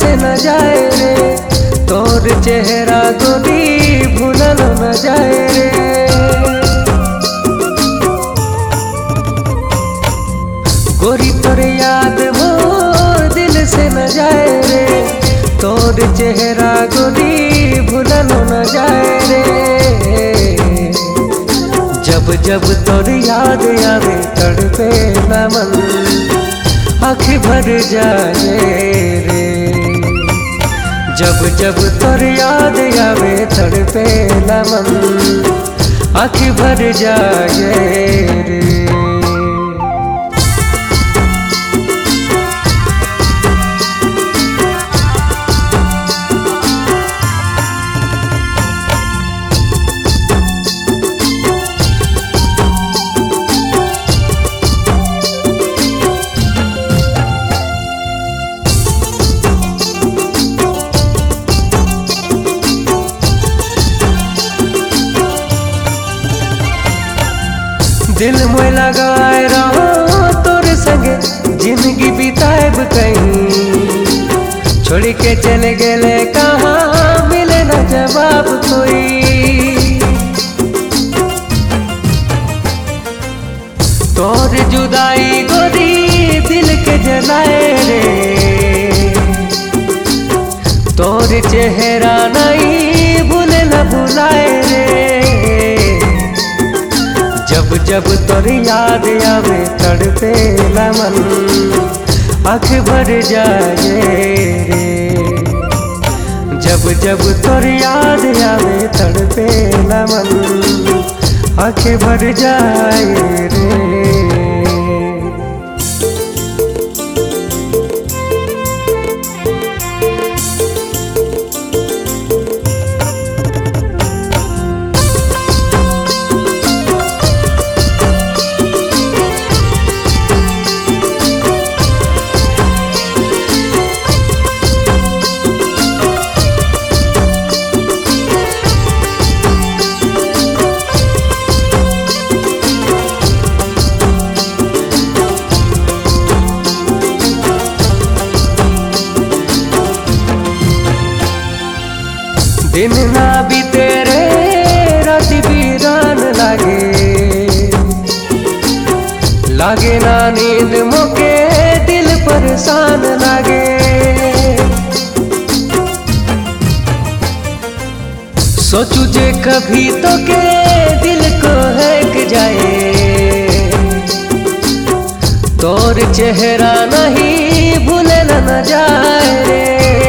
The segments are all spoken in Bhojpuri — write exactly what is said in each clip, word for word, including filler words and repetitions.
से न जाए रे, तोर चेहरा गोरी भूलल न जाए रे। गोरी तोर याद मोर दिल से न जाए रे, तोर चेहरा गोरी भूलल न जाए रे। जब जब तोर याद आवे तड़पे न मन, आँख भर जाए रे। जब जब तोर याद आवे तड़पे न मन, आँख भर जाए रे। दिल में लगाए रहो तोर संगे जिंदगी बिताएब कहीं, छोड़ के चले गेले कहाँ मिले न जवाब कोई। तोर जुदाई गोरी दिल के जलाए रे, तोर चेहरा नहीं भूले न भुलाए रे। जब जब तोर याद आवे तड़पे न मन, आँख भर जाए रे। जब जब तोर याद आवे तड़पे न मन, आँख भर जाए रे। दिन ना बीते रे रात वीरान लागे, लागे ना नींद मोके दिल परेशान लागे। सोचू जे कभी तो के दिल को हैक जाए, तोर चेहरा नहीं भूले न जाए रे।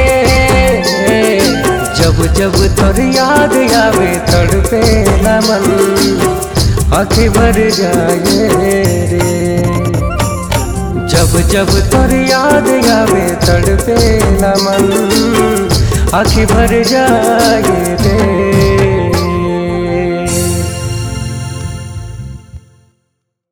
जब जब तोर याद आवे तड़पे न मन, आँख भर जाए रे। जब जब तोर याद आवे तड़पे न मन, आँख भर जाए रे।